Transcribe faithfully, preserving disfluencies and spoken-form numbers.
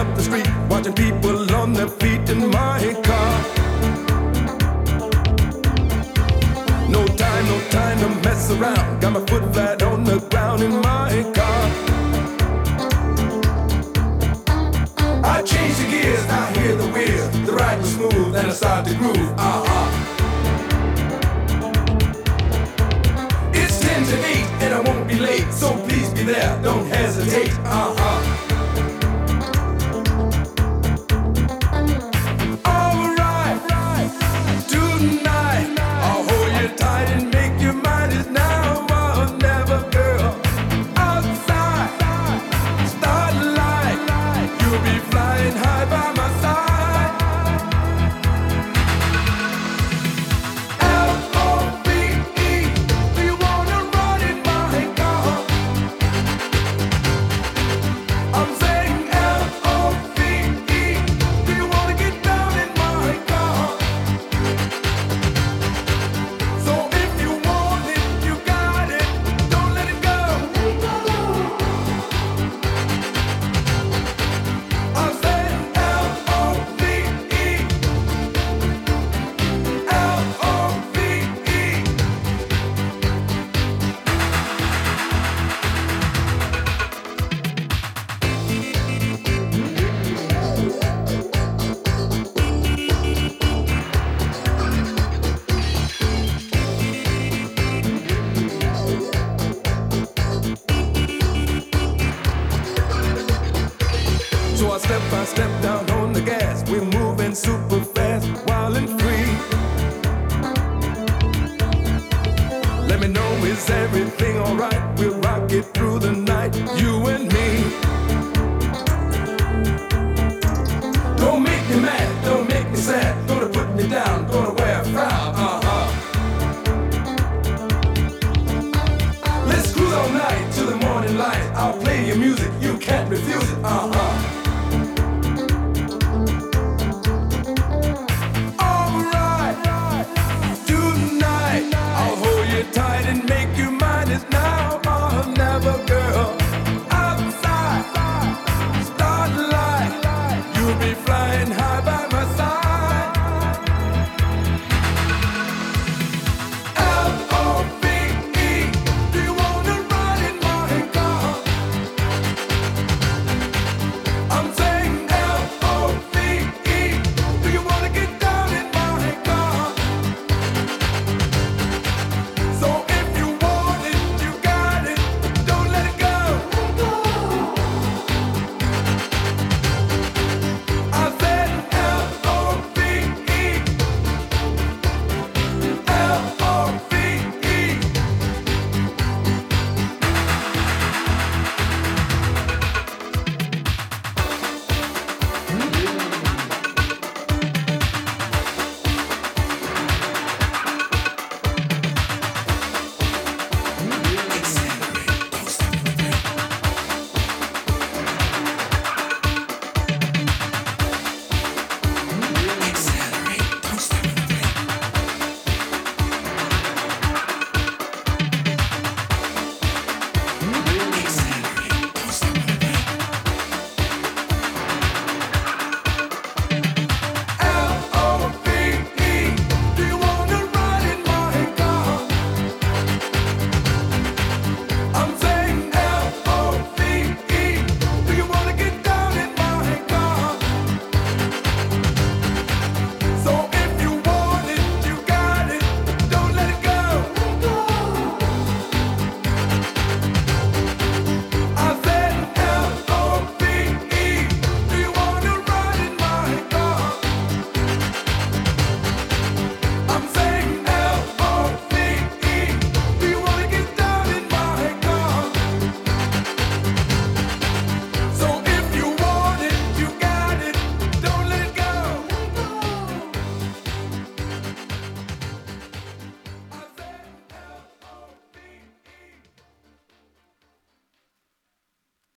up the street, watching people on their feet in my car. No time, no time to mess around. Got my foot flat on the ground in my car. I change the gears, I hear the wheels. The ride was smooth and I start to groove. Uh-huh. It's ten to eight and I won't be late, so please be there, don't hesitate. Uh-huh. Alright, tonight I'll hold you tight and make your mind is now or never, girl. Outside, starlight, you'll be flying high by my side. L O V E, do you wanna run in my car? I'm saying L O V E, do you wanna get down in my car? So if you want it, you got it, don't let it go. I'm saying L O V E, L O V E. So I step by step down on the gas. We're moving super fast, wild and free. Let me know, is everything alright? We'll rock it through the night, you and me. Don't make me mad, don't make me sad. Gonna put me down, gonna wear a frown. Uh-huh. Let's cruise all night till the morning light. I'll play your music, you can't refuse it. Uh-huh.